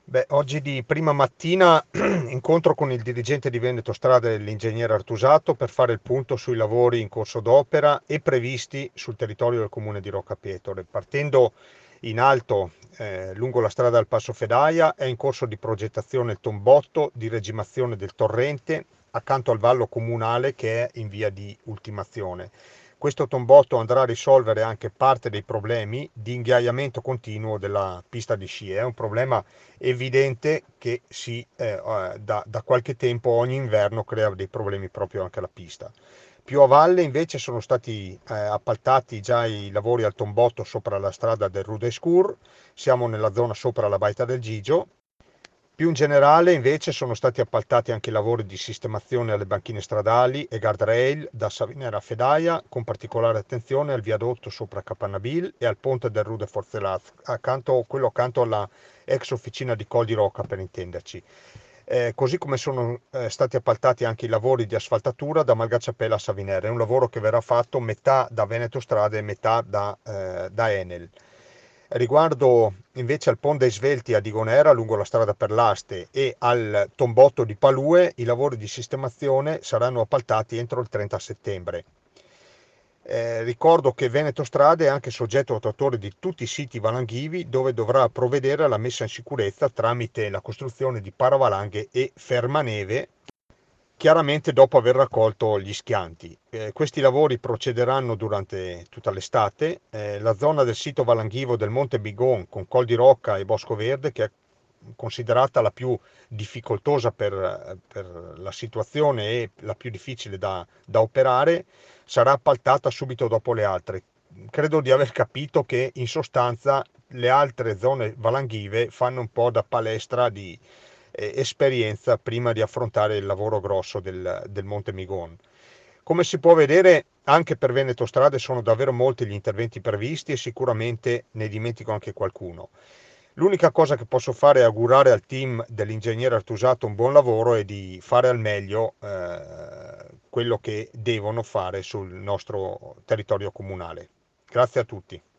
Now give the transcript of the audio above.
Beh, oggi di prima mattina incontro con il dirigente di Veneto Strade e l'ingegnere Artusato per fare il punto sui lavori in corso d'opera e previsti sul territorio del comune di Roccapietore. Partendo in alto, lungo la strada al Passo Fedaia, è in corso di progettazione il tombotto di regimazione del torrente accanto al vallo comunale che è in via di ultimazione. Questo tombotto andrà a risolvere anche parte dei problemi di inghiaiamento continuo della pista di sci. È un problema evidente che da qualche tempo ogni inverno crea dei problemi proprio anche alla pista. Più a valle invece sono stati appaltati già i lavori al tombotto sopra la strada del Rudescur, siamo nella zona sopra la Baita del Gigio. Più in generale invece sono stati appaltati anche i lavori di sistemazione alle banchine stradali e guardrail da Savinera a Fedaia, con particolare attenzione al viadotto sopra Capannabil e al ponte del Rude Forzelaz, quello accanto alla ex officina di Col di Rocca per intenderci. Così come sono stati appaltati anche i lavori di asfaltatura da Malgacciapella a Savinera. È un lavoro che verrà fatto metà da Veneto Strade e metà da Enel. Riguardo invece al Ponte Svelti a Digonera lungo la strada per l'Aste e al tombotto di Palue, i lavori di sistemazione saranno appaltati entro il 30 settembre. Ricordo che Veneto Strade è anche soggetto attuatore di tutti i siti valanghivi dove dovrà provvedere alla messa in sicurezza tramite la costruzione di paravalanghe e fermaneve, chiaramente dopo aver raccolto gli schianti. Questi lavori procederanno durante tutta l'estate. La zona del sito valanghivo del Monte Bigon con Col di Rocca e Bosco Verde, che è considerata la più difficoltosa per la situazione e la più difficile da operare, sarà appaltata subito dopo le altre. Credo di aver capito che in sostanza le altre zone valanghive fanno un po' da palestra di esperienza prima di affrontare il lavoro grosso del Monte Migon. Come si può vedere, anche per Veneto Strade sono davvero molti gli interventi previsti e sicuramente ne dimentico anche qualcuno. L'unica cosa che posso fare è augurare al team dell'ingegnere Artusato un buon lavoro e di fare al meglio quello che devono fare sul nostro territorio comunale. Grazie a tutti.